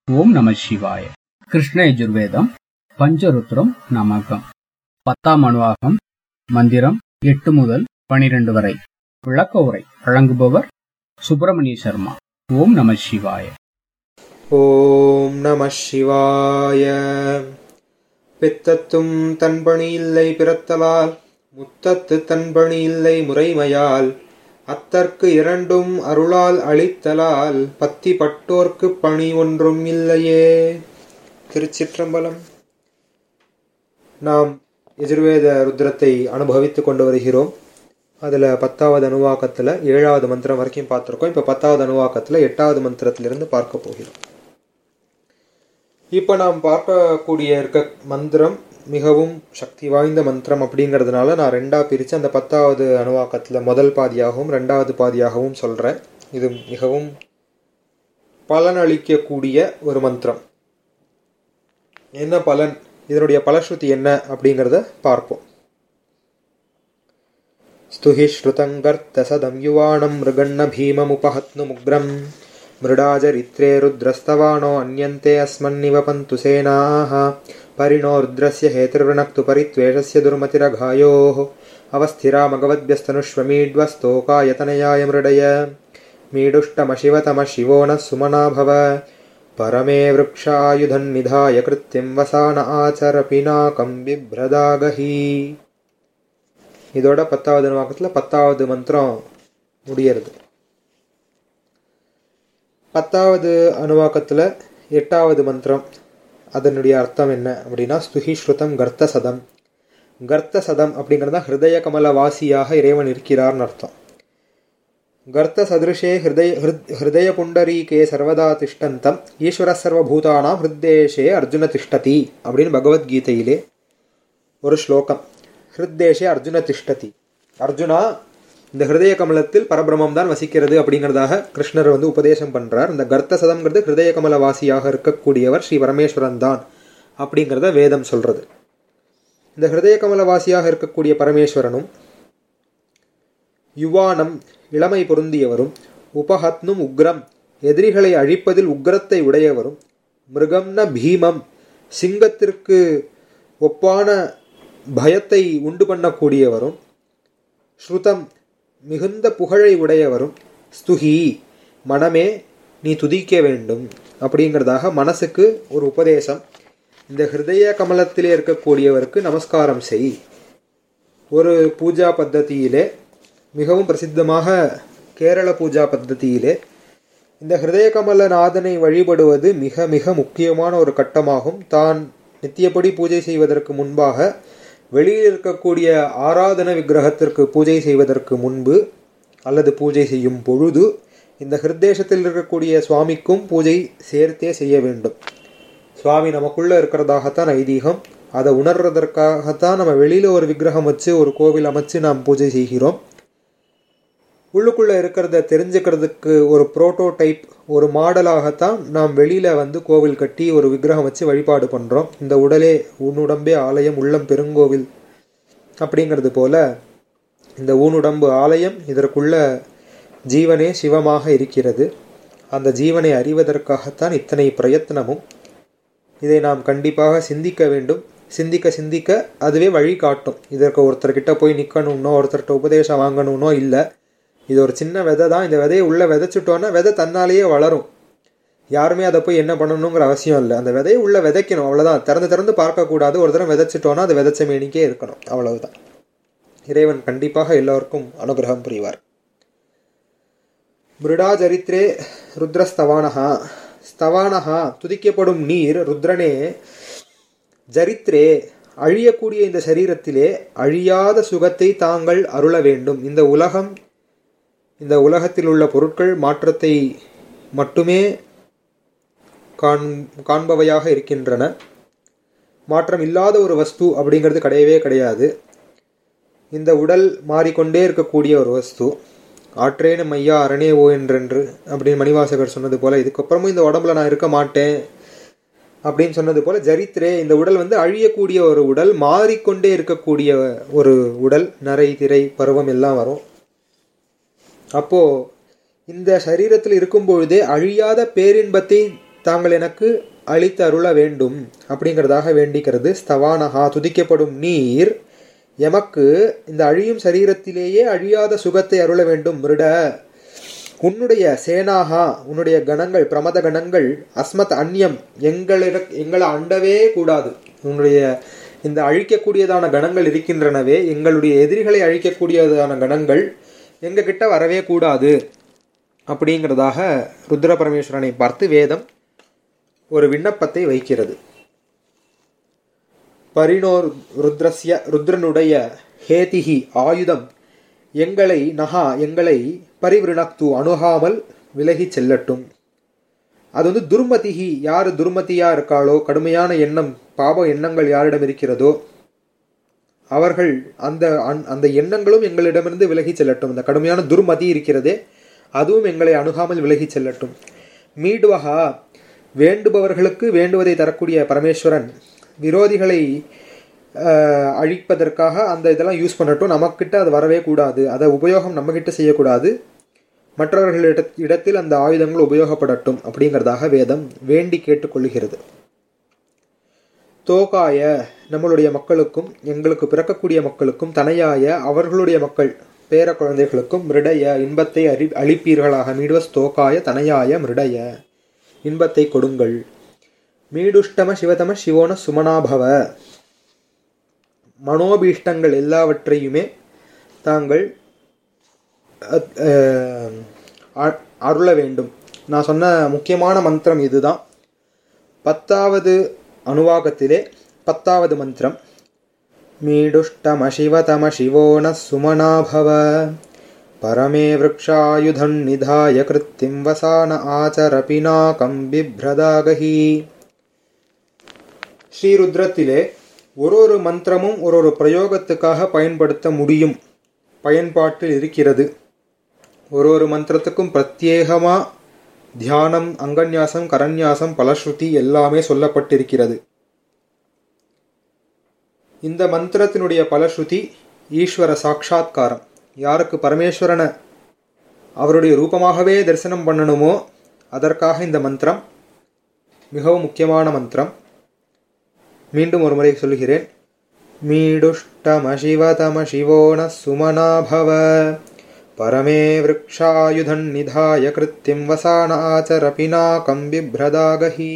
ஓம் நம சிவாய. கிருஷ்ண யஜுர்வேதம் பஞ்சருத்ரம் நமகம். 10ஆம் அணுவாகம். மந்திரம் 8 முதல் 12 வரை. விளக்க உரை வழங்குபவர் சுப்பிரமணிய சர்மா. ஓம் நம சிவாய. ஓம் நம சிவாய. பித்தத்தும் தன்பணி இல்லை பிறத்தலால், முத்தத்து தன்பணி இல்லை முறைமையால், அத்தற்கு இரண்டும் அருளால் அளித்தலால், பத்தி பட்டோர்க்கு பணி ஒன்றும் இல்லையே. திருச்சிற்றம்பலம். நாம் யஜுர்வேத ருத்ரத்தை அனுபவித்துக் கொண்டு வருகிறோம். அதில் 10வது அணுவாக்கத்தில் 7வது மந்திரம் வரைக்கும் பார்த்துருக்கோம். இப்போ 10வது அணுவாக்கத்தில் 8வது மந்திரத்திலிருந்து பார்க்க போகிறோம். இப்போ நாம் பார்க்கக்கூடிய இருக்க மந்திரம் மிகவும் சக்தி வாய்ந்த மந்திரம் அப்படிங்கிறதுனால நான் 2ஆக பிரித்து அந்த 10வது அணுவாக்கத்தில் முதல் பாதியாகவும் 2வது பாதியாகவும் சொல்கிறேன். இது மிகவும் பலனளிக்கக்கூடிய ஒரு மந்திரம். என்ன பலன், இதனுடைய பலஸ்ருதி என்ன அப்படிங்கிறத பார்ப்போம். ஸ்துஹி ஸ்ருதங்கர்த்த சதம் யுவானம் மிருகண்ண பீமமுபஹத்னு முக்ரம் மிருடாஜரித்ரே ருத்ரஸ்தவானோ அன்யந்தே அஸ்மன்னிவ பந்து சேனாஹ பரிணோ ருத்ரஸ்ய ஹேதிர்வணக்து பரித்வேஷஸ்ய துர்மதிரகாயோஹ அவஸ்திராமகவத்யஸ்தனுஷ்வமீட்வஸ்தோகாயதனயாய மிருடய மீடுஷ்டமசிவதம சிவோ ந சுமனா பவ பரமே விருக்ஷாயுதன் நிதாய கிருத்யம் வசான ஆச்சர பினாகம் பிப்ரதாகஹி. இதோட 10வது அணுவாக்கத்தில் 10வது மந்திரம் முடியறது. 10வது அணுவாக்கத்தில் 8வது மந்திரம், அதனுடைய அர்த்தம் என்ன அப்படின்னா, ஸ்துஹி ஸ்ருதம் கர்த்த சதம். கர்த்த சதம் அப்படிங்கிறது தான் ஹிருதய கமல வாசியாக இறைவன் இருக்கிறார்னு அர்த்தம். கர்த்த சதிருஷே ஹிருதய புண்டரீகே சர்வதா திஷ்டந்தம் ஈஸ்வர சர்வபூதானாம் ஹிருத்தேஷே அர்ஜுன திஷ்டதி அப்படின்னு பகவத்கீதையிலே ஒரு ஸ்லோகம். ஹிருத்தேஷே அர்ஜுன திஷ்டதி. அர்ஜுனா, இந்த ஹிருதய கமலத்தில் பரபிரமம் தான் வசிக்கிறது அப்படிங்கிறதாக கிருஷ்ணர் உபதேசம் பண்றார். இந்த கர்த்த சதம்ங்கிறது ஹிருதய கமல வாசியாக இருக்கக்கூடியவர் ஸ்ரீ பரமேஸ்வரன் தான் அப்படிங்கிறத வேதம் சொல்றது. இந்த ஹிருதய கமல வாசியாக இருக்கக்கூடிய பரமேஸ்வரனும் யுவானம் இளமை பொருந்தியவரும், உபஹத்னும் உக்ரம் எதிரிகளை அழிப்பதில் உக்ரத்தை உடையவரும், மிருகம்ன பீமம் சிங்கத்திற்கு ஒப்பான பயத்தை உண்டு பண்ணக்கூடியவரும், ஸ்ருதம் மிகுந்த புகழை உடையவரும், ஸ்துஹி மனமே நீ துதிக்க வேண்டும் அப்படிங்கிறதாக மனசுக்கு ஒரு உபதேசம். இந்த ஹிருதய கமலத்திலே இருக்கக்கூடியவருக்கு நமஸ்காரம் செய். ஒரு பூஜா பத்ததியிலே, மிகவும் பிரசித்தமாக கேரள பூஜா பத்ததியிலே இந்த ஹிருதய கமலநாதனை வழிபடுவது மிக மிக முக்கியமான ஒரு கட்டமாகும். தான் நித்தியப்படி பூஜை செய்வதற்கு முன்பாக வெளியில் இருக்கக்கூடிய ஆராதன விக்கிரகத்திற்கு பூஜை செய்வதற்கு முன்பு அல்லது பூஜை செய்யும் பொழுது இந்த ஹிருத்தேசத்தில் இருக்கக்கூடிய சுவாமிக்கும் பூஜை சேர்த்தே செய்ய வேண்டும். சுவாமி நமக்குள்ள இருக்கிறதாகத்தான் ஐதீகம். அதை உணர்றதற்காகத்தான் நம்ம வெளியில ஒரு விக்கிரகம் வச்சு ஒரு கோவில் அமைச்சு நாம் பூஜை செய்கிறோம். உள்ளுக்குள்ள இருக்கிறத தெரிஞ்சுக்கிறதுக்கு ஒரு புரோட்டோடைப், ஒரு மாடலாகத்தான் நாம் வெளியில கோவில் கட்டி ஒரு விக்கிரகம் வச்சு வழிபாடு பண்றோம். இந்த உடலே ஊனுடம்பே ஆலயம் உள்ளம் பெருங்கோவில் அப்படிங்கிறது போல இந்த ஊனுடம்பு ஆலயம், இதற்குள்ள ஜீவனே சிவமாக இருக்கிறது. அந்த ஜீவனை அறிவதற்காகத்தான் இத்தனை பிரயத்னமும். இதை நாம் கண்டிப்பாக சிந்திக்க வேண்டும். சிந்திக்க சிந்திக்க அதுவே வழி காட்டும். இதற்கு ஒருத்தர்கிட்ட போய் நிற்கணும்னோ ஒருத்தர்கிட்ட உபதேசம் வாங்கணும்னோ இல்லை. இது ஒரு சின்ன விதை தான். இந்த விதையை உள்ளே விதைச்சிட்டோன்னா விதை தன்னாலேயே வளரும். யாருமே அதை போய் என்ன பண்ணணுங்கிற அவசியம் இல்லை. அந்த விதையை உள்ளே விதைக்கணும், அவ்வளோதான். திறந்து திறந்து பார்க்கக்கூடாது. ஒரு தடவை விதைச்சிட்டோன்னா அது விதைச்ச மேனிக்கே இருக்கணும், அவ்வளவுதான். இறைவன் கண்டிப்பாக எல்லோருக்கும் அனுகிரகம் புரிவார். மிருடா சரித்ரே ருத்ரஸ்தவானஹா. ஸ்தவானஹா துதிக்கப்படும் நீர் ருத்ரனே. ஜரித்ரே அழியக்கூடிய இந்த சரீரத்திலே அழியாத சுகத்தை தாங்கள் அருள வேண்டும். இந்த உலகத்தில் உள்ள பொருட்கள் மாற்றத்தை மட்டுமே காண்பவையாக இருக்கின்றன. மாற்றம் இல்லாத ஒரு வஸ்து அப்படிங்கிறது கிடையவே கிடையாது. இந்த உடல் மாறிக்கொண்டே இருக்கக்கூடிய ஒரு வஸ்து. ஆற்றேன மையா அரணே ஓ என்றென்று அப்படின்னு மணிவாசகர் சொன்னது போல, இதுக்கப்புறமும் இந்த உடம்புல நான் இருக்க மாட்டேன் அப்படின்னு சொன்னது போல, ஜரித்ரே இந்த உடல் அழியக்கூடிய ஒரு உடல், மாறிக்கொண்டே இருக்கக்கூடிய ஒரு உடல். நரை திரை பருவம் எல்லாம் வரும். அப்போ இந்த சரீரத்தில் இருக்கும் பொழுதே அழியாத பேரின்பத்தை தாங்கள் எனக்கு அளித்து அருள வேண்டும் அப்படிங்கிறதாக வேண்டிக்கிறது. ஸ்தவானஹா, துதிக்கப்படும் நீர் எமக்கு இந்த அழியும் சரீரத்திலேயே அழியாத சுகத்தை அருள வேண்டும். மிருட, உன்னுடைய சேனாகா, உன்னுடைய கணங்கள், பிரமத கணங்கள், அஸ்மத் அந்நியம், எங்களை அண்டவே கூடாது. உன்னுடைய இந்த அழிக்கக்கூடியதான கணங்கள் இருக்கின்றனவே, எங்களுடைய எதிரிகளை அழிக்கக்கூடியதான கணங்கள் எங்க கிட்ட வரவே கூடாது அப்படிங்கிறதாக ருத்ர பரமேஸ்வரனை பார்த்து வேதம் ஒரு விண்ணப்பத்தை வைக்கிறது. பரிணோர் ருத்ரஸ்ய, ருத்ரனுடைய ஹேதிஹி ஆயுதம், எங்களை பரிவிருணக்து, அணுகாமல் விலகி செல்லட்டும். அது துர்மதிஹி, யார் துர்மதியா இருக்காளோ, கடுமையான எண்ணம், பாப எண்ணங்கள் யாரிடம் இருக்கிறதோ அவர்கள் அந்த எண்ணங்களும் எங்களிடமிருந்து விலகி செல்லட்டும். அந்த கடுமையான துர்மதி இருக்கிறதே அதுவும் எங்களை அணுகாமல் விலகி செல்லட்டும். மீடுவகா, வேண்டுபவர்களுக்கு வேண்டுவதை தரக்கூடிய பரமேஸ்வரன் விரோதிகளை அழிப்பதற்காக அந்த இதெல்லாம் யூஸ் பண்ணட்டும். நமக்கிட்ட அது வரவே கூடாது, அதை உபயோகம் நம்மகிட்ட செய்யக்கூடாது, மற்றவர்களிடத்தில் அந்த ஆயுதங்கள் உபயோகப்படட்டும் அப்படிங்கிறதாக வேதம் வேண்டி கேட்டுக்கொள்கிறது. தோகாய, நம்மளுடைய மக்களுக்கும் எங்களுக்கு பிறக்கக்கூடிய மக்களுக்கும், தனையாய அவர்களுடைய மக்கள் பேர குழந்தைகளுக்கும், மிருடைய இன்பத்தை அளிப்பீர்களாக. மீடுவஸ் தோகாய தனையாய மிருடைய, இன்பத்தை கொடுங்கள். மீடுஷ்டம சிவதம சிவோன சுமனாபவ, மனோபீஷ்டங்கள் எல்லாவற்றையுமே தாங்கள் அருள வேண்டும். நான் சொன்ன முக்கியமான மந்திரம் இதுதான். 10வது அனுவாகத்திலே 10வது மந்திரம், மீடுஷ்டம சிவதம சிவோன சுமனாபவ பரமே விருக்ஷாயுதன் நிதாய கிருத்திம் வசான ஆச்சரபினாகம் பிப்ரதாகஹி. ஸ்ரீருத்ரத்திலே ஒரு மந்திரமும் ஒரு பிரயோகத்துக்காக பயன்படுத்த முடியும், பயன்பாட்டில் இருக்கிறது. ஒரு மந்திரத்துக்கும் பிரத்யேகமா தியானம், அங்கன்யாசம், கரன்யாசம், பலஸ்ருதி எல்லாமே சொல்லப்பட்டிருக்கிறது. இந்த மந்திரத்தினுடைய பலஸ்ருதி ஈஸ்வர சாட்சா்காரம். யாருக்கு பரமேஸ்வரனை அவருடைய ரூபமாகவே தரிசனம் பண்ணணுமோ அதற்காக இந்த மந்திரம் மிகவும் முக்கியமான மந்திரம். மீண்டும் ஒரு முறை சொல்கிறேன். மீடுஷ்டம சிவதம சிவோன சுமனாபவ பரமே விருக்ஷாயுதன் நிதாய கிருத்திம் வசான ஆச்சரபினாகம் பிப்ரதாகஹி.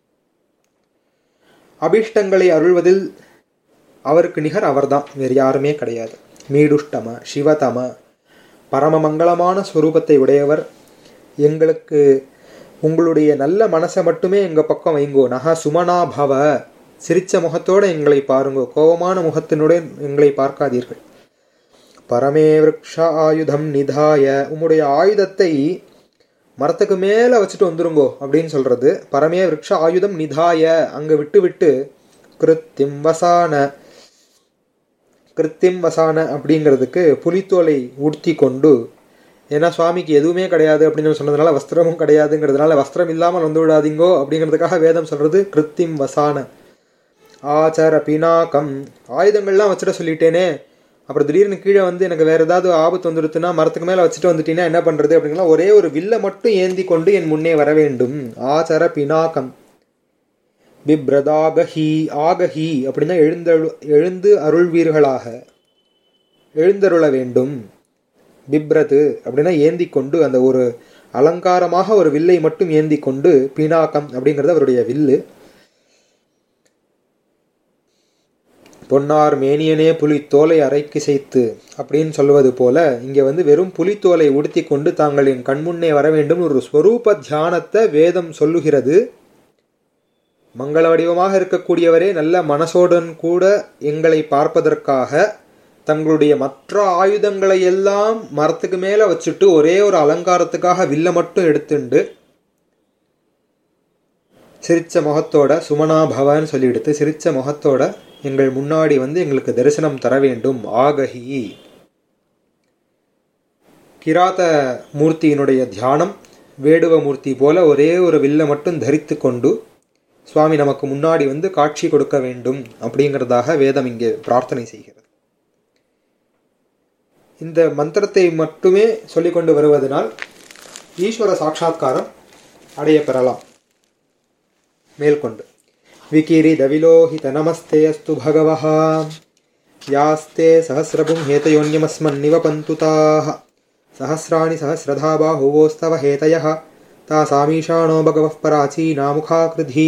அபிஷ்டங்களை அருள்வதில் அவருக்கு நிகர் அவர்தான், வேறு யாருமே கிடையாது. மீடுஷ்டம சிவதம, பரமமங்களமான ஸ்வரூபத்தை உடையவர். எங்களுக்கு உங்களுடைய நல்ல மனசை மட்டுமே எங்கள் பக்கம் வைங்கோ. நக சுமனாபவ, சிரிச்ச முகத்தோடு எங்களை பாருங்கோ, கோபமான முகத்தினுடன் எங்களை பார்க்காதீர்கள். பரமே விருக்ஷ ஆயுதம் நிதாய, உம்முடைய ஆயுதத்தை மரத்துக்கு மேலே வச்சுட்டு வந்துருங்கோ அப்படின்னு சொல்றது. பரமே விருக்ஷ ஆயுதம் நிதாய, அங்கே விட்டு விட்டு கிருத்திம் வசான அப்படிங்கிறதுக்கு புலித்தோலை உடுத்தி கொண்டு, ஏன்னா சுவாமிக்கு எதுவுமே கிடையாது அப்படின்னு சொன்னதுனால வஸ்திரமும் கிடையாதுங்கிறதுனால வஸ்திரம் இல்லாமல் வந்து விடாதீங்கோ அப்படிங்கிறதுக்காக வேதம் சொல்றது கிருத்திம் வசான. ஆச்சர பினாக்கம், ஆயுதங்கள்லாம் வச்சுட்டு சொல்லிட்டேனே, அப்புறம் திடீர்னு கீழே வந்து எனக்கு வேற ஏதாவது ஆபத்து வந்துடுத்துன்னா மரத்துக்கு மேலே வச்சுட்டு வந்துட்டீங்கன்னா என்ன பண்றது அப்படின்னா, ஒரே ஒரு வில்லை மட்டும் ஏந்தி கொண்டு என் முன்னே வர வேண்டும். ஆச்சர பினாக்கம் பிப்ரதாகஹி, ஆகஹி அப்படின்னா எழுந்து அருள்வீர்களாக, எழுந்தருள வேண்டும். பிப்ரது அப்படின்னா ஏந்தி கொண்டு, அந்த ஒரு அலங்காரமாக ஒரு வில்லை மட்டும் ஏந்தி கொண்டு. பினாக்கம் அப்படிங்கிறது அவருடைய வில்லு. பொன்னார் மேனியனே புலி தோலை அரைக்கு செய்து அப்படின்னு சொல்லுவது போல இங்கே வந்து வெறும் புலித்தோலை உடுத்தி கொண்டு தாங்கள் என் கண்முன்னே வர வேண்டும் ஒரு ஸ்வரூப தியானத்தை வேதம் சொல்லுகிறது. மங்கள வடிவமாக இருக்கக்கூடியவரே நல்ல மனசோடன் கூட எங்களை பார்ப்பதற்காக தங்களுடைய மற்ற ஆயுதங்களை எல்லாம் மரத்துக்கு மேலே வச்சுட்டு ஒரே ஒரு அலங்காரத்துக்காக வில்ல மட்டும் எடுத்துண்டு சிரிச்ச முகத்தோட, சுமனா பவன்னு சொல்லி எடுத்து சிரிச்ச முகத்தோட எங்கள் முன்னாடி வந்து எங்களுக்கு தரிசனம் தர வேண்டும். ஆகஹி, கிராத மூர்த்தியினுடைய தியானம் வேடுவ மூர்த்தி போல ஒரே ஒரு வில்ல மட்டும் தரித்து கொண்டு சுவாமி நமக்கு முன்னாடி வந்து காட்சி கொடுக்க வேண்டும் அப்படிங்கிறதாக வேதம் இங்கே பிரார்த்தனை செய்கிறது. இந்த மந்திரத்தை மட்டுமே சொல்லிக்கொண்டு வருவதனால் ஈஸ்வர சாட்சா்காரம் அடைய பெறலாம். மேல்கொண்டு விகிரிதவிலோஹித நமஸ்தே அஸ்து பகவஹ யாஸ்தே சஹஸ்ரபும் ஹேதயோன்யமஸ்மன்னிவ பந்துதாஹ சஹஸ்ராணி சஹஸ்ரதா பாஹுவோஸ்தவ ஹேதயஹ தாசாமீஷாணோ பகவः பராச்சீனா முகாக்ருதி.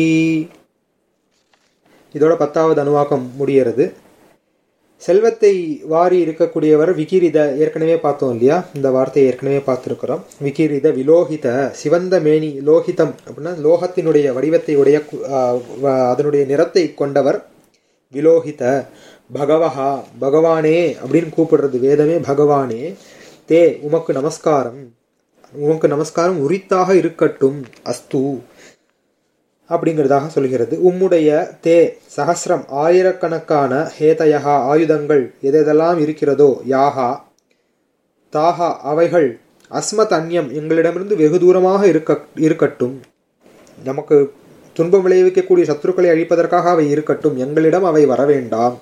இதோட 10வது அணுவாக்கம் முடிகிறது. செல்வத்தை வாரி இருக்கக்கூடியவர் விகிரித, ஏற்கனவே பார்த்தோம் இல்லையா, இந்த வார்த்தையை ஏற்கனவே பார்த்துருக்கிறோம். விகிரித விலோகித, சிவந்த மேனி, லோகிதம் அப்படின்னா லோகத்தினுடைய வடிவத்தை உடைய, அதனுடைய நிறத்தை கொண்டவர். விலோகித பகவஹா, பகவானே அப்படின்னு கூப்பிடுறது வேதமே. பகவானே தே, உமக்கு நமஸ்காரம், உமக்கு நமஸ்காரம் உரித்தாக இருக்கட்டும், அஸ்து அப்படிங்கிறதாக சொல்கிறது. உம்முடைய தே சஹஸ்ரம், ஆயிரக்கணக்கான, ஹேதயஹா ஆயுதங்கள் எதெல்லாம் இருக்கிறதோ, யாஹா தாஹா அவைகள், அஸ்மத் அந்யம் எங்களிடமிருந்து வெகு தூரமாக இருக்கட்டும், நமக்கு துன்பம் விளைவிக்கக்கூடிய சத்துருக்களை அழிப்பதற்காக அவை இருக்கட்டும், எங்களிடம் அவை வர வேண்டாம்.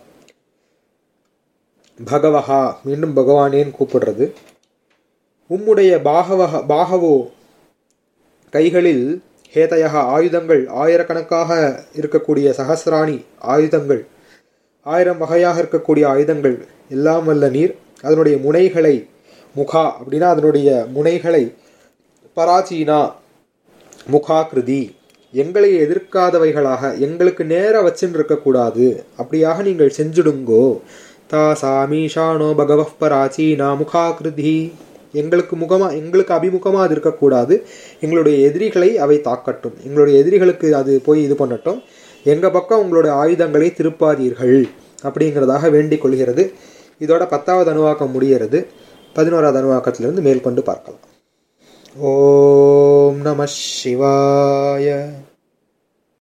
பகவஹா, மீண்டும் பகவானேன்னு கூப்பிடுறது. உம்முடைய பாகவோ கைகளில், ஹேதயஹா ஆயுதங்கள், ஆயிரக்கணக்காக இருக்கக்கூடிய, சஹஸ்ராணி ஆயுதங்கள், 1000 வகையாக இருக்கக்கூடிய ஆயுதங்கள் எல்லாம் வல்ல நீர் அதனுடைய முனைகளை, முகா அப்படின்னா அதனுடைய முனைகளை, பராச்சீனா முகாகிருதி எங்களை எதிர்க்காதவைகளாக, எங்களுக்கு நேர வச்சுன்னு இருக்கக்கூடாது, அப்படியாக நீங்கள் செஞ்சுடுங்கோ. தாசாமீஷானோ பகவः பராச்சீனா முகாகிருதி, எங்களுக்கு அபிமுகமாக அது இருக்கக்கூடாது, எங்களுடைய எதிரிகளை அவை தாக்கட்டும், எங்களுடைய எதிரிகளுக்கு அது போய் இது பண்ணட்டும், எங்கள் பக்கம் உங்களுடைய ஆயுதங்களை திருப்பாதீர்கள் அப்படிங்கிறதாக வேண்டிக் கொள்கிறது. இதோட 10வது அணுவாக்கம் முடிகிறது. 11வது அணுவாக்கத்திலிருந்து மேற்கொண்டு பார்க்கலாம். ஓம் நம சிவாய.